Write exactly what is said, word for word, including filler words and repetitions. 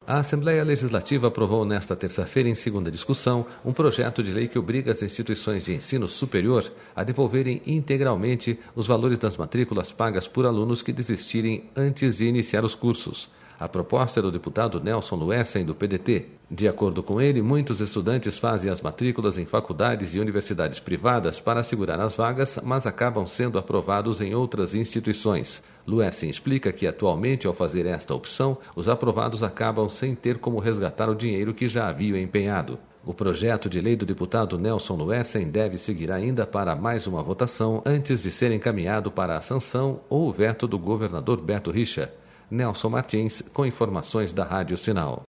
A Assembleia Legislativa aprovou nesta terça-feira, em segunda discussão, um projeto de lei que obriga as instituições de ensino superior a devolverem integralmente os valores das matrículas pagas por alunos que desistirem antes de iniciar os cursos. A proposta é do deputado Nelson Luersen, do P D T. De acordo com ele, muitos estudantes fazem as matrículas em faculdades e universidades privadas para assegurar as vagas, mas acabam sendo aprovados em outras instituições. Luersen explica que, atualmente, ao fazer esta opção, os aprovados acabam sem ter como resgatar o dinheiro que já haviam empenhado. O projeto de lei do deputado Nelson Luersen deve seguir ainda para mais uma votação antes de ser encaminhado para a sanção ou o veto do governador Beto Richa. Nelson Martins, com informações da Rádio Sinal.